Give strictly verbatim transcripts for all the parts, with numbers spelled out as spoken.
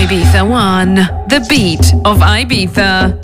Ibiza One, the beat of Ibiza.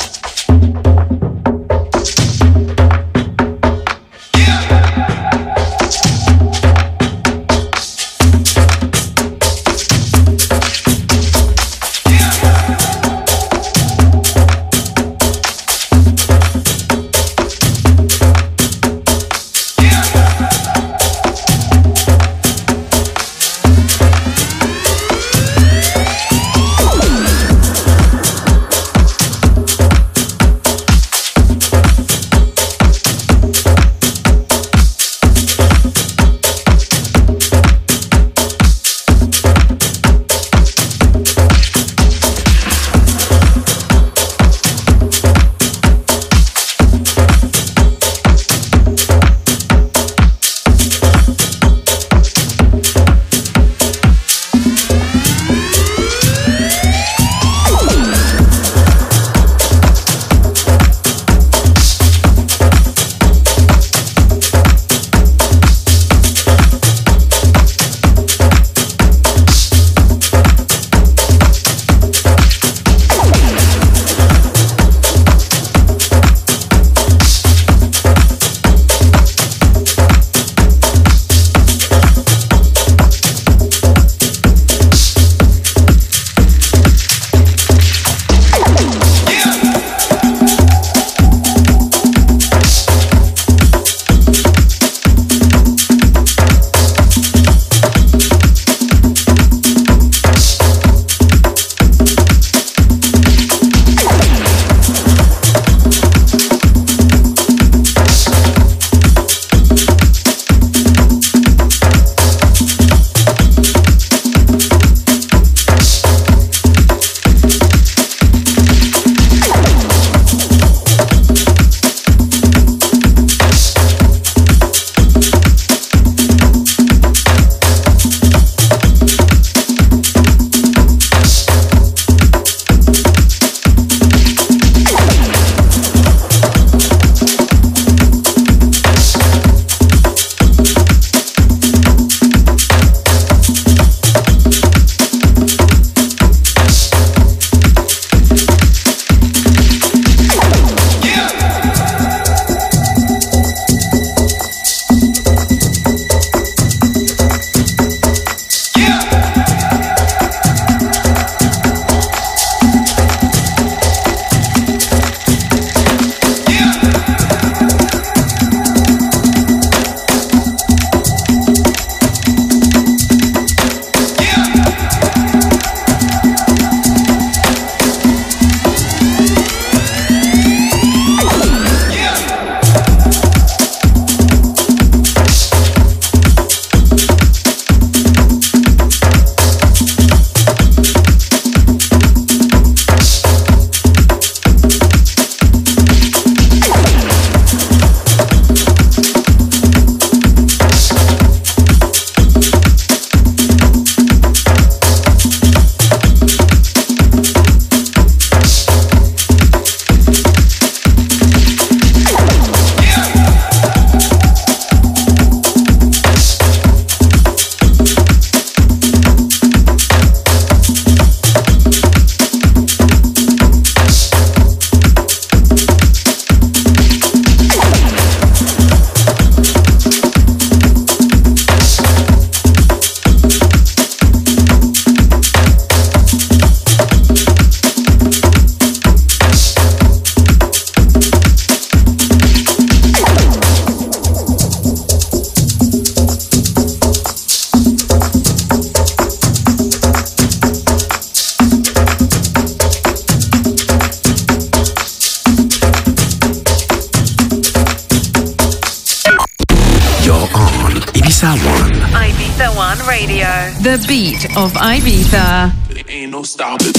The beat of Ibiza. There ain't no stopping.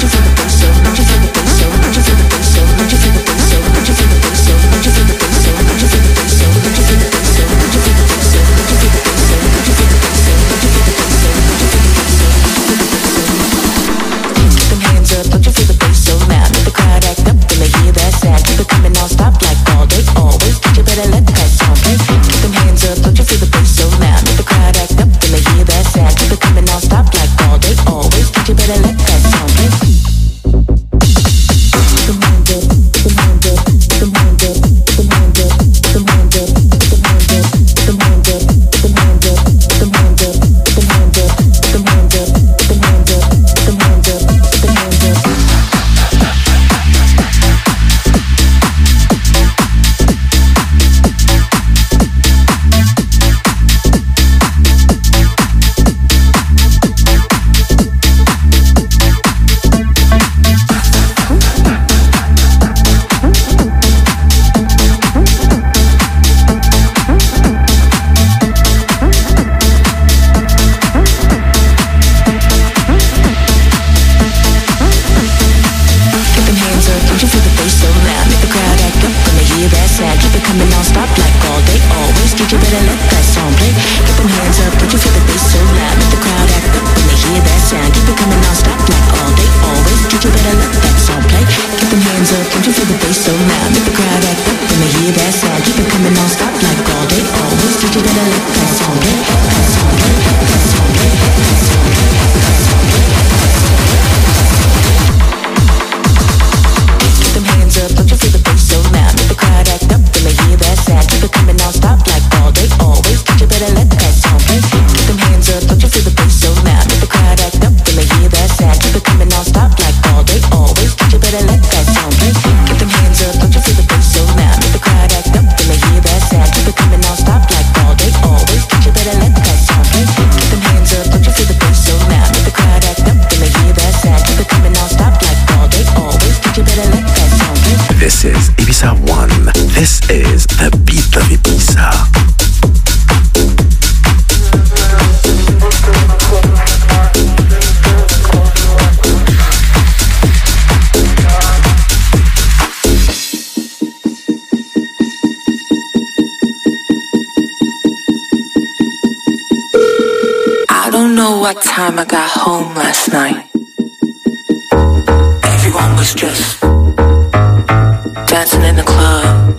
So better let that sound play. Keep them hands up, don't you feel the bass so loud? Make the crowd act up when they hear that sound. Keep it coming non-stop like all day, always. Don't you better let that sound play. Keep them hands up, keep them hands up, keep them hands up, keep them hands up, keep them hands up, keep them hands up, keep them hands up, keep them hands up, keep them hands up, keep them hands up, keep them hands up, keep them hands up, keep them hands up, keep them hands up. What time I got home last night? Everyone was just dancing in the club.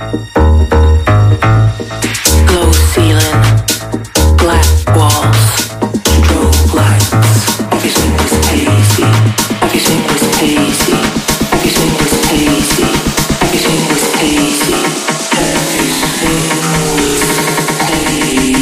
Low ceiling, black walls, strobe lights. Everything was hazy. Everything was hazy. Everything was hazy. Everything was hazy. Everything was hazy.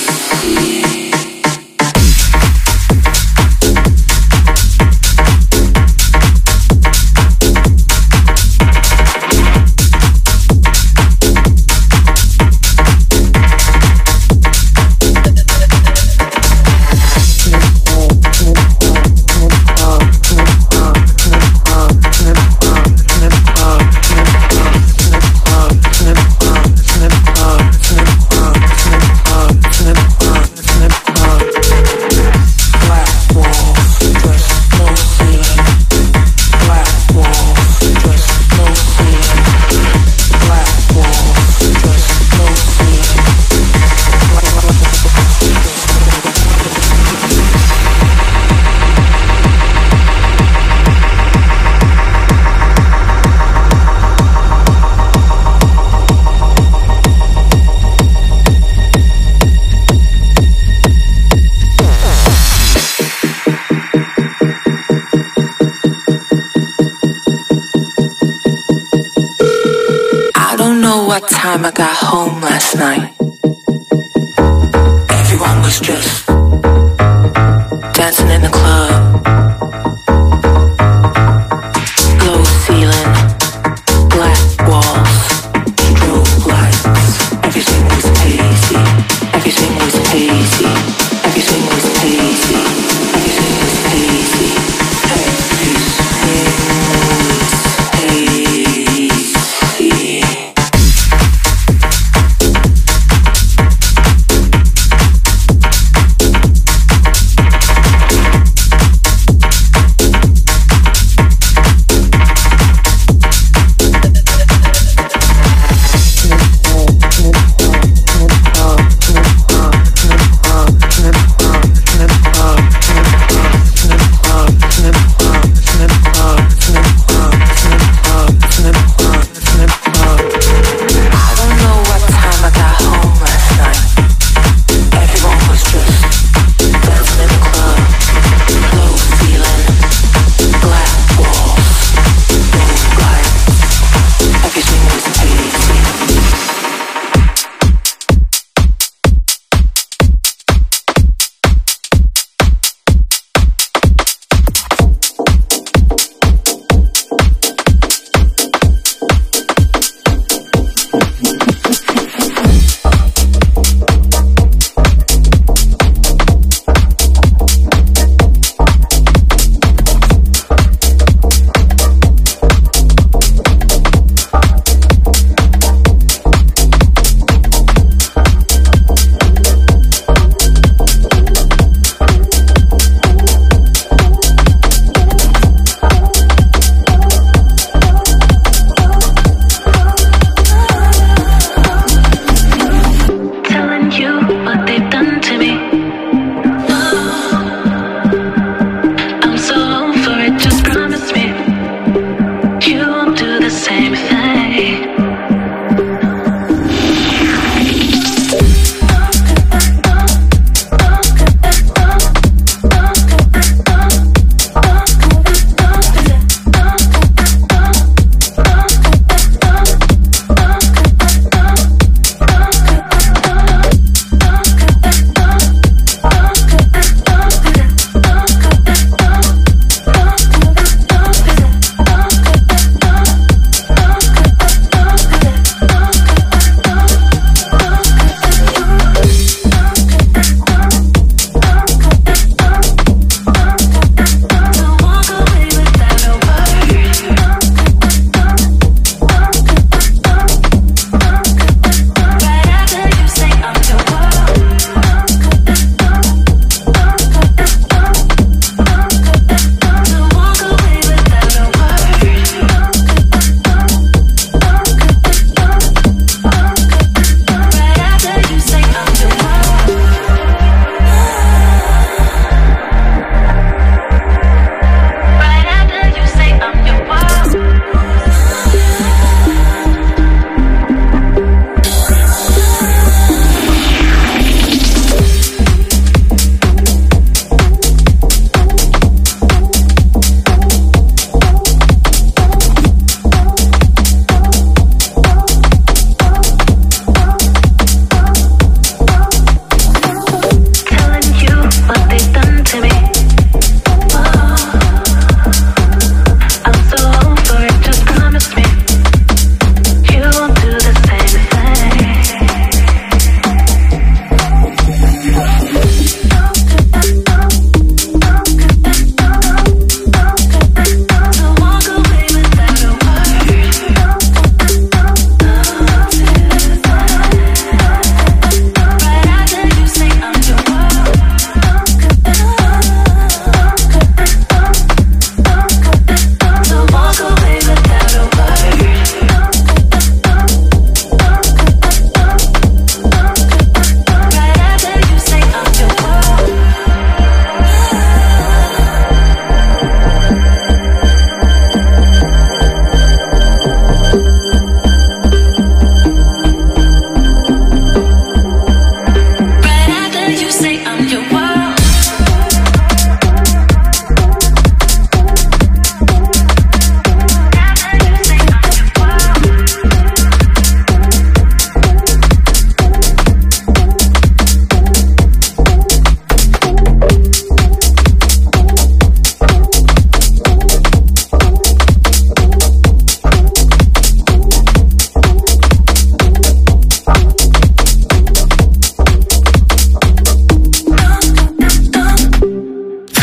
What time I got home last night? Everyone was just dancing in the club. Low ceiling, black walls, strobe lights. Everything was hazy. Everything was hazy. Everything was hazy. Everything was hazy. Everything was hazy.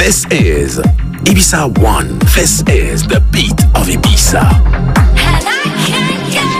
This is Ibiza One. This is the beat of Ibiza. And I can't get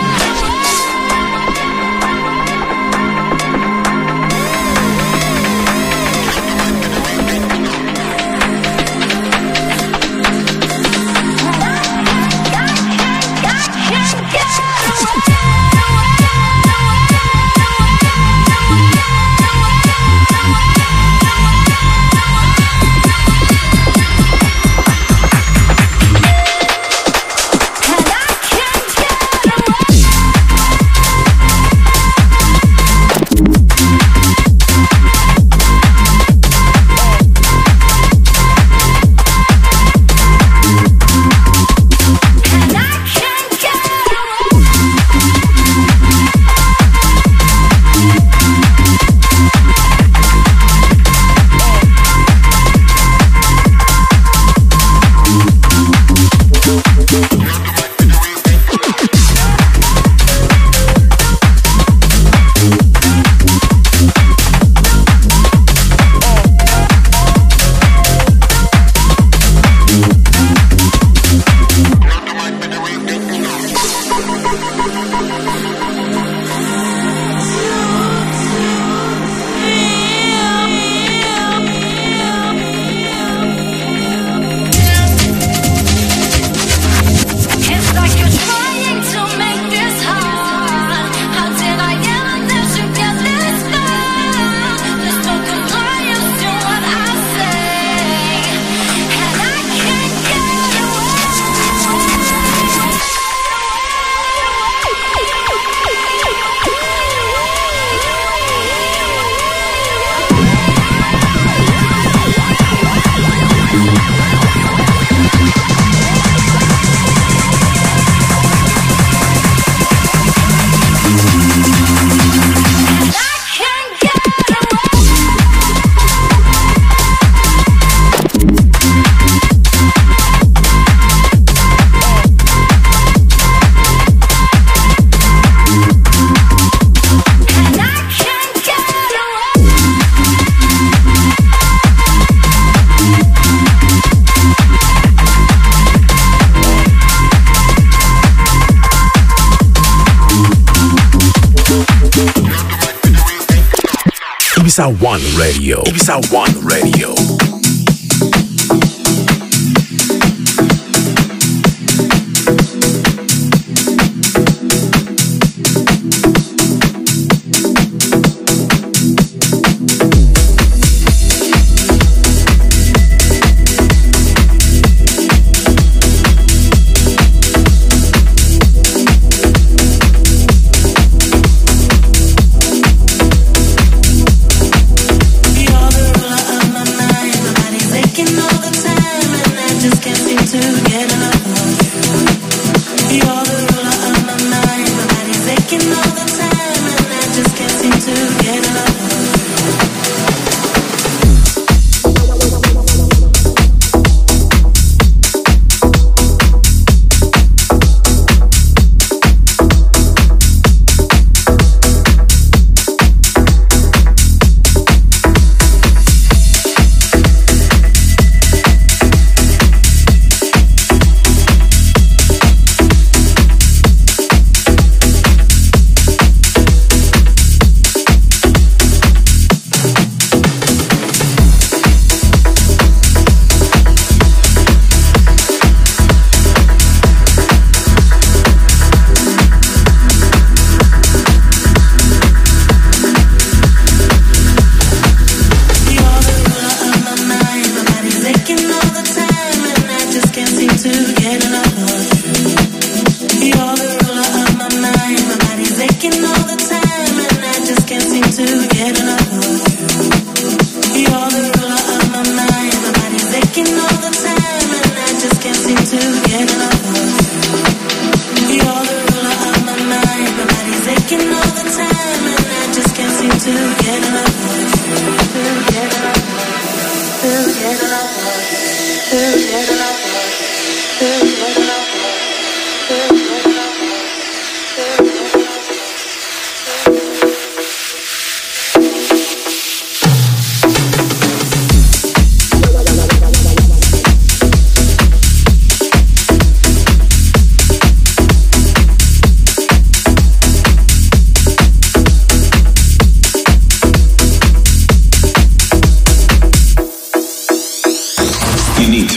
Ibiza One Radio. Ibiza One Radio.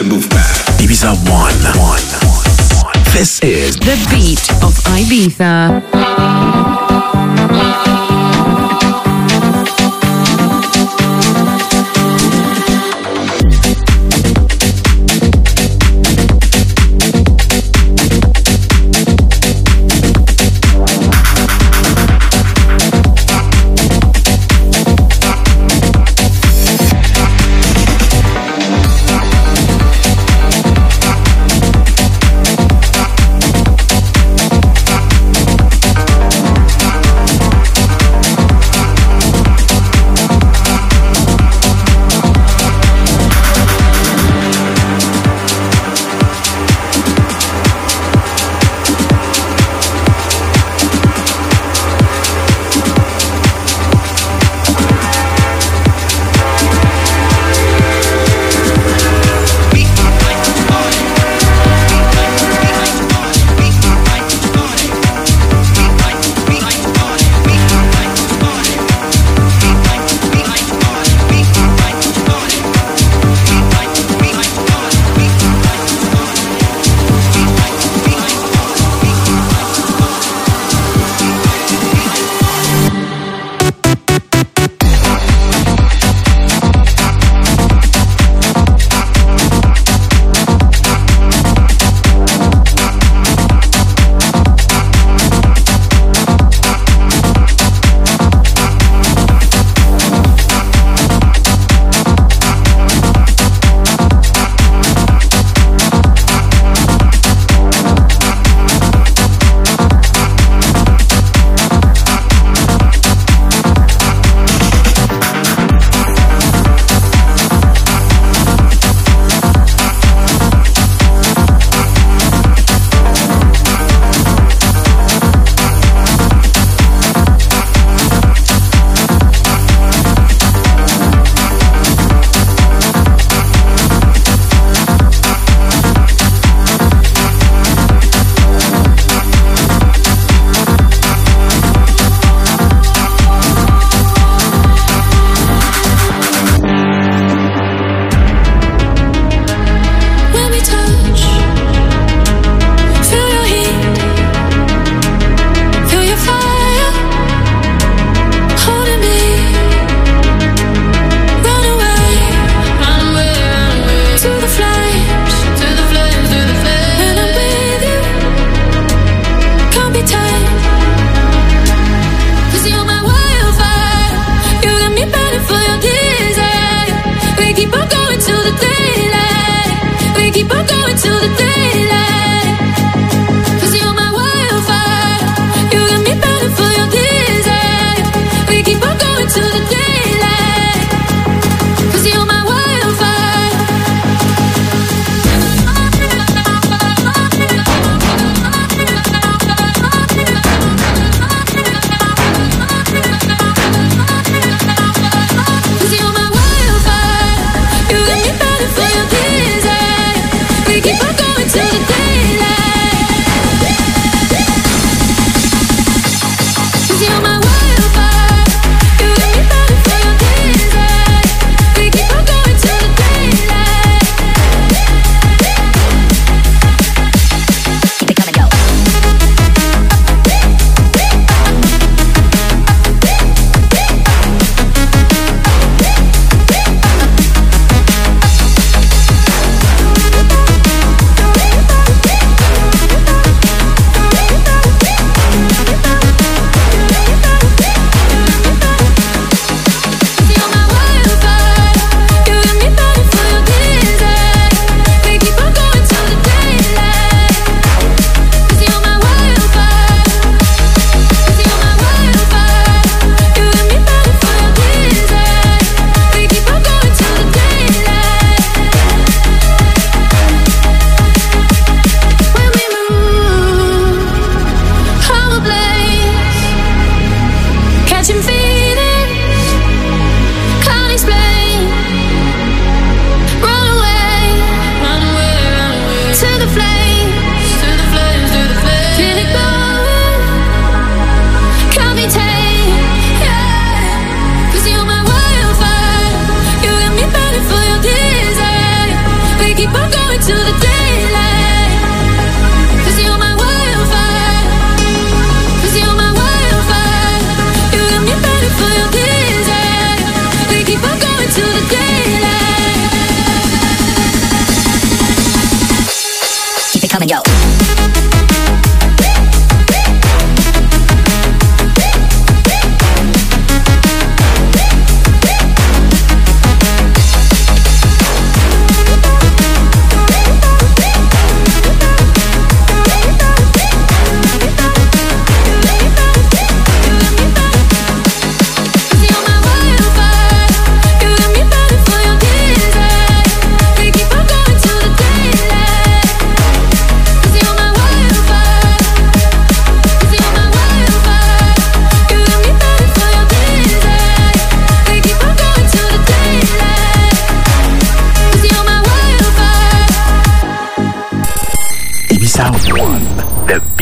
to move back. Ibiza One. One. This is The Beat of Ibiza.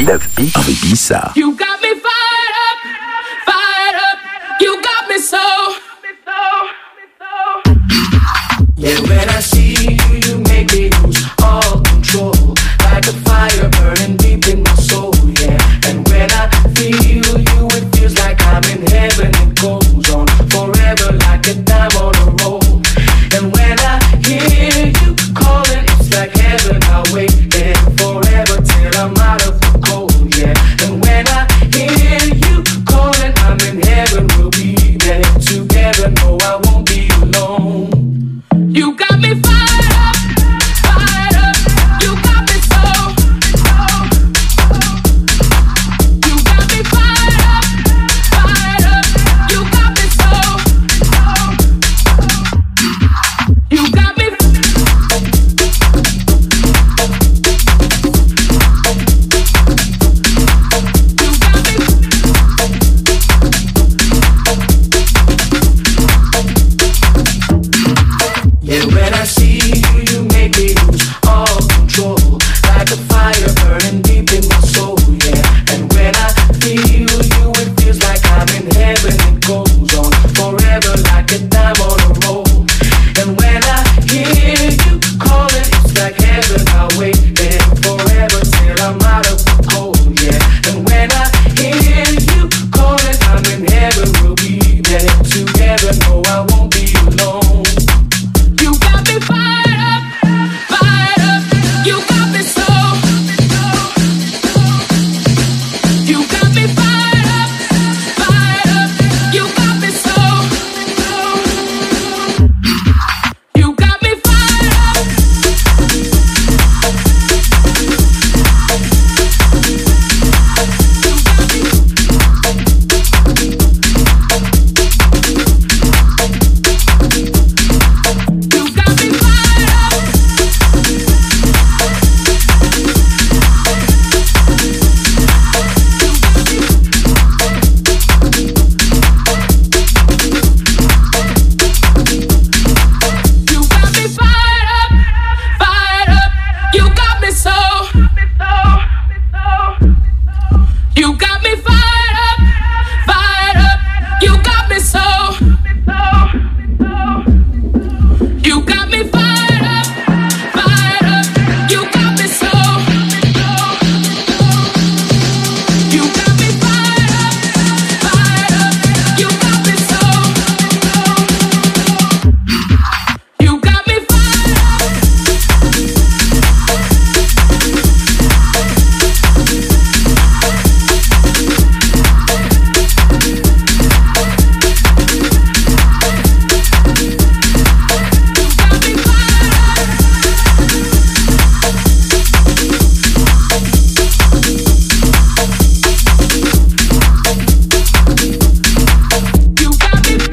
beat, the beat of Ibiza. You got me fired up, fired up. You got me so. Yeah, when I see you, you make me lose all control. Like a fire burning deep in my soul, yeah. And when I feel you, it feels like I'm in heaven. It goes on forever like a dime on a roll. And when I hear you calling, it's like heaven. I'll wait there forever till I'm out of the cold, yeah. And when I hear you calling, I'm in heaven. We'll be there together. No, I won't be alone. You got me fired up, fired up. You got me so. You got me fired up, fired up. You got me so. You got me. Yeah, when I see you, you make me lose all control. Like a fire burning deep in my soul, yeah. And when I feel you, it feels like I'm in heaven. It goes on forever like a dime on a roll. And when I hear you calling, it's like heaven. I'll wait there forever till I'm out of the cold, yeah. And when I hear you calling, I'm in heaven. We'll be there together. No, I won't be alone. You got me fired up, fired up. You got me so. You got me fired up, fired up. You got me so. You got me fired up. You got me fired up. You got me fired up, fired up. You got me so. You got me fired up, fired up. You got me so. You got me fired up, fired up. You got me so. You got me fired up, fired up. You got me so. You got me fired up. You got me.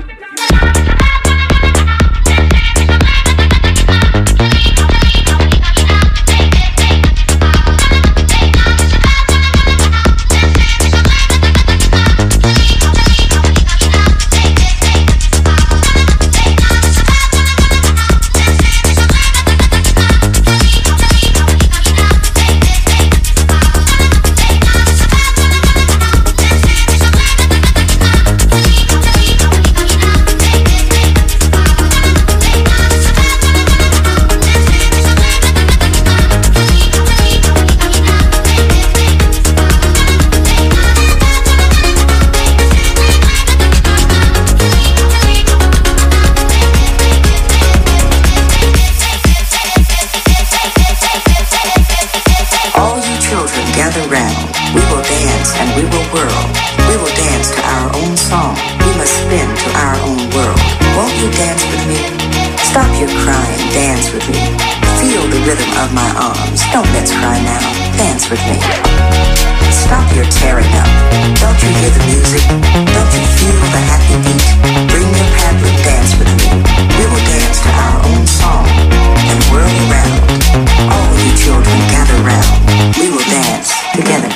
All you children gather round. We will dance and we will whirl. We will dance to our own song. We must spin to our own world. Won't you dance with me? Stop your crying, dance with me. Feel the rhythm of my arms. Don't let's cry now. Dance with me. Stop your tearing up. Don't you hear the music? Don't you feel the happy beat? Bring your paddle, dance with me. We will dance to our own song and whirl around. All you children gather round. We will dance together.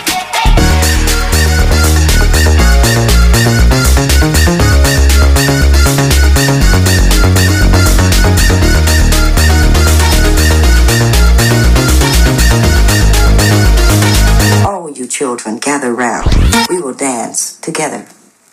All you children together.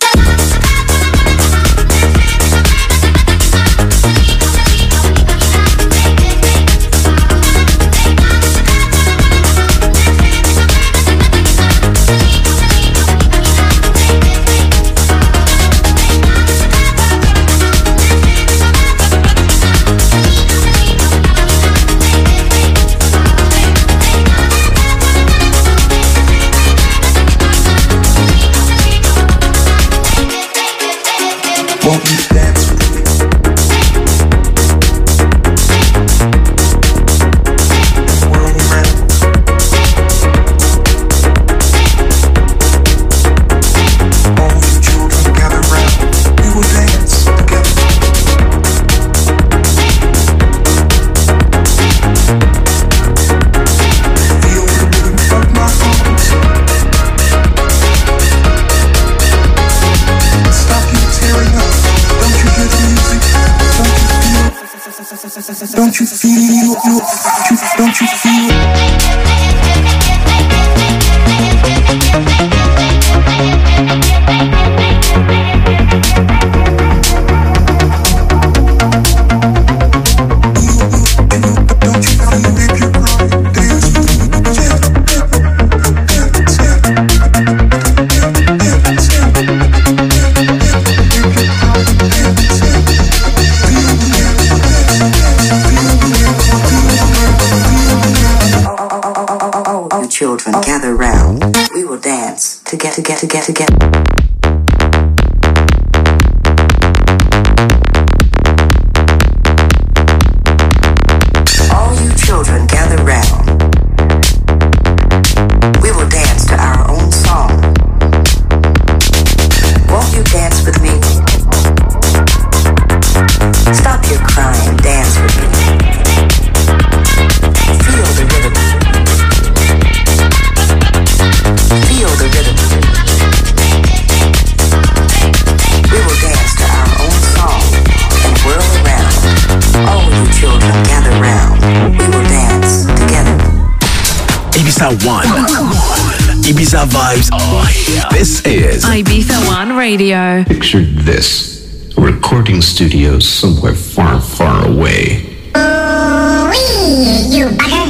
Won't you dance with me? Whirl around. All you children gather round. We will dance together. Feel the rhythm of my arms. Stop you tearing up. Don't you hear the music? Don't you feel? Don't you feel? Don't you feel? Don't you feel if you're crying? Dance with me. Dance, dance, You children, gather round. We will dance together, together, together, together. All you children, gather round. We will dance to our own song. Won't you dance with me? Stop your crying, dance with me. Feel the rhythm. Feel the rhythm. We will dance to our own song and whirl around. All you children gather round. We will dance together. Ibiza One. Ibiza vibes. Oh, yeah. This is Ibiza One Radio. Picture this. A recording studio somewhere far, far away. You bugger.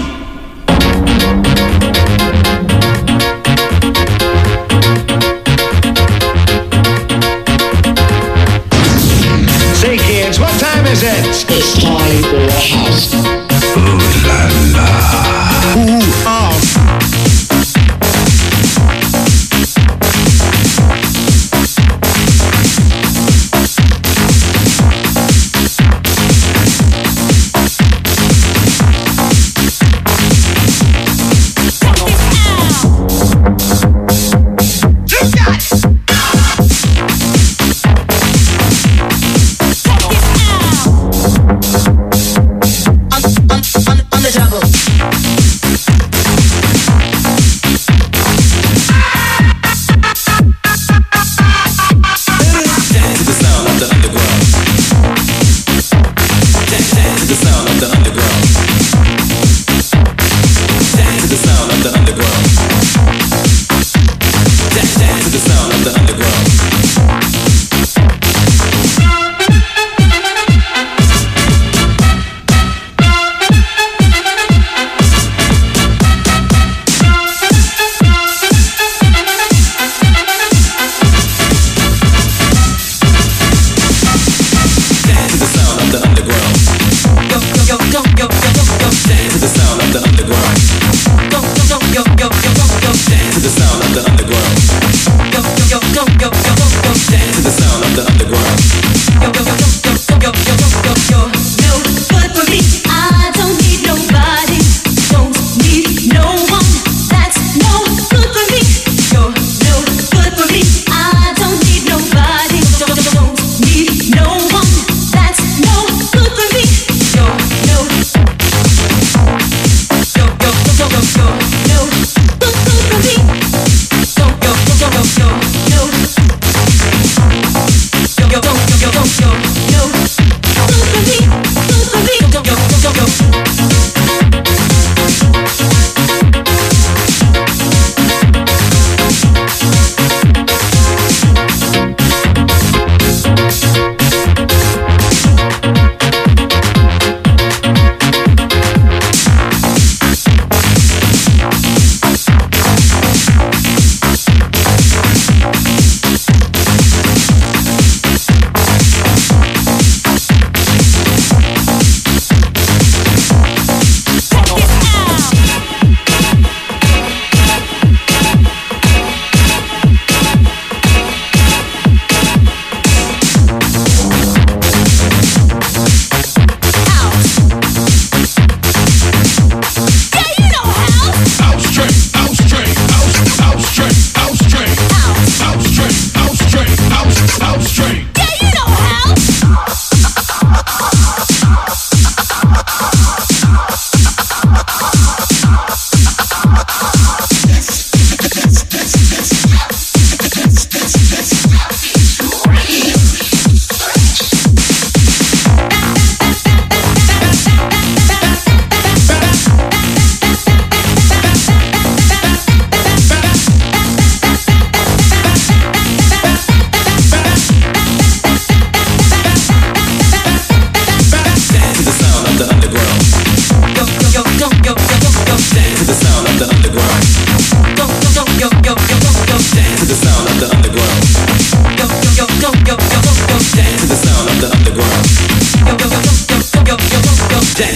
Say kids, what time is it? It's time for a house. Ooh la la. Ooh, oh. Yo, yo, yo, yo.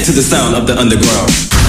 to the sound of the underground.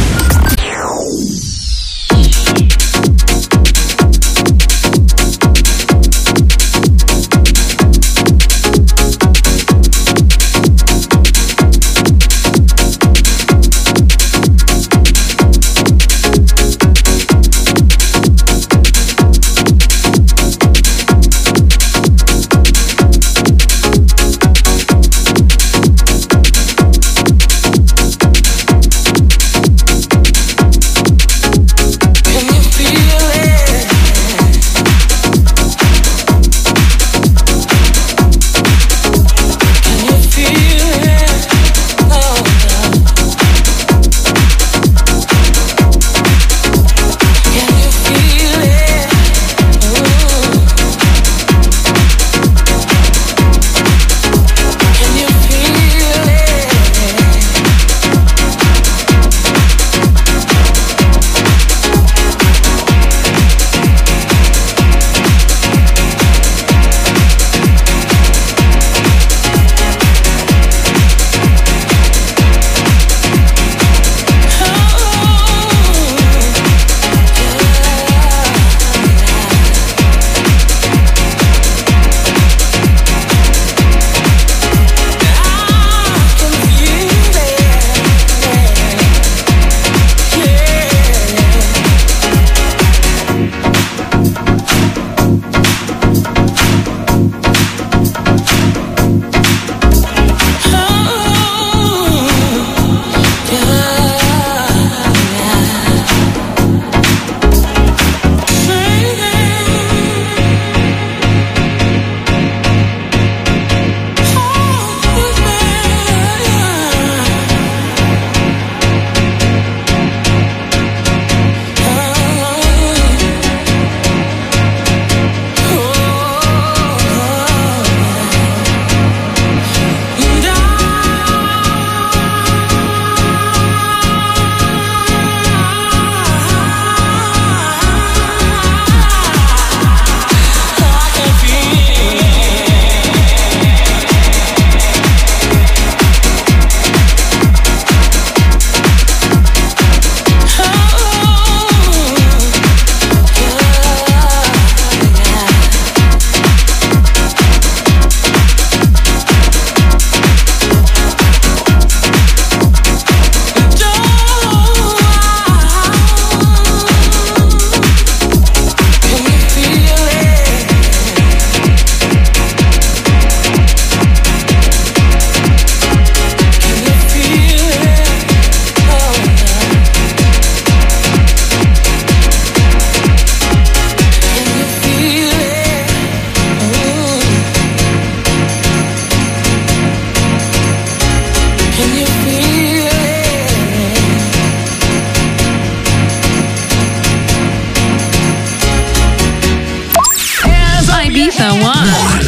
Ibiza One.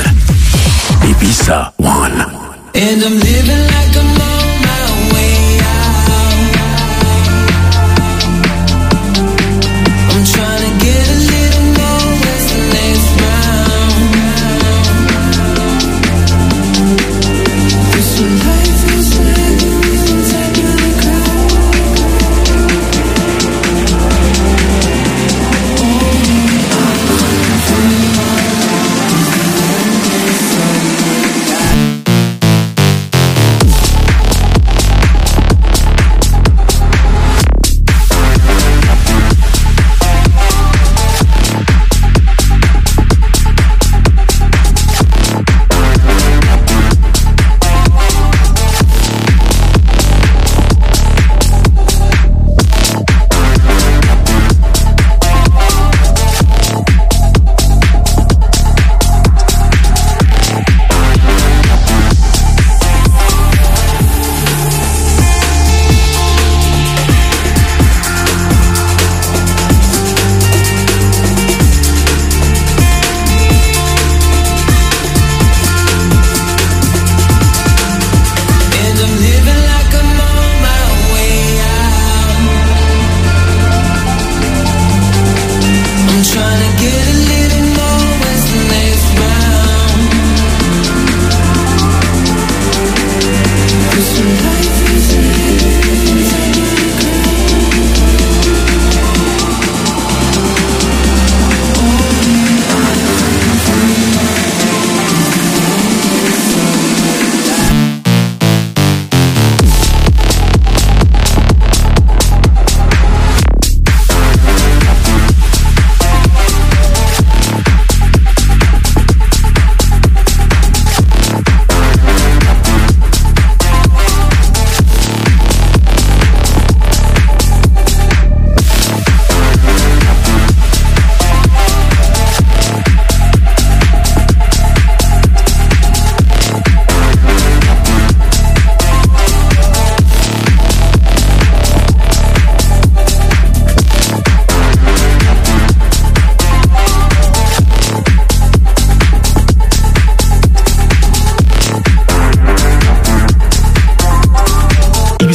Ibiza One. And I'm living like I'm on my way out. I'm trying to get a little more what's the next round. This one life feels like I'm top of the crowd.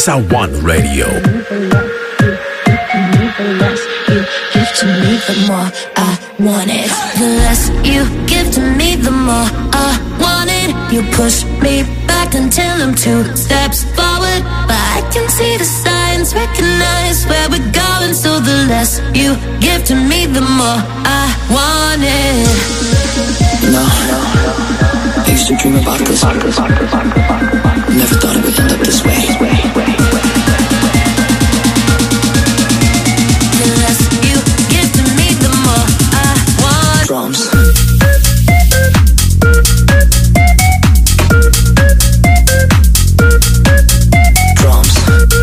Ibiza One Radio. Give to me, the more I want it. The less you give to me, the more I want it. You push me back until I'm two steps forward, but I can see the signs, recognize where we're going. So the less you give to me, the more I want it. No, I used to dream about this. Never thought it would end up this way. Drums. Drums.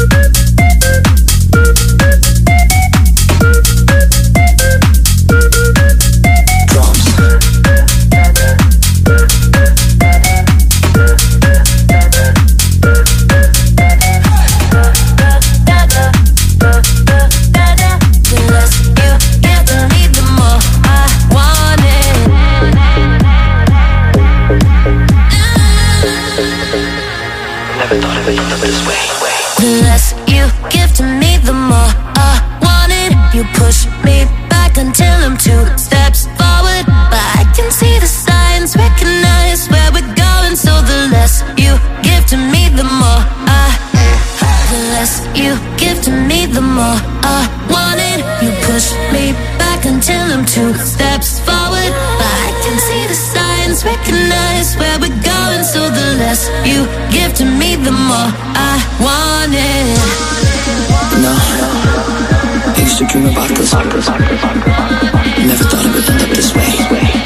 You give to me, the more I want it. No, I used to dream about this. Never thought it would end up this way.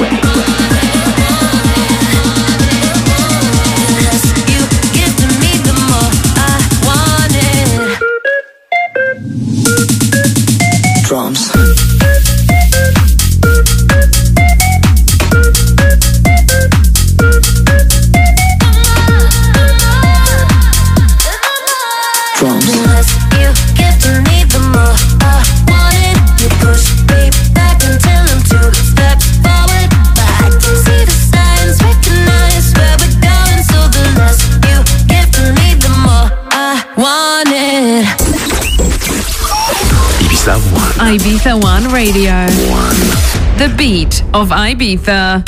The less you give to me, the more I want it. Drums. Ibiza One Radio. One. The beat of Ibiza.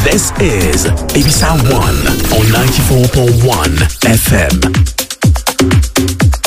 This is Ibiza One on ninety-four point one F M.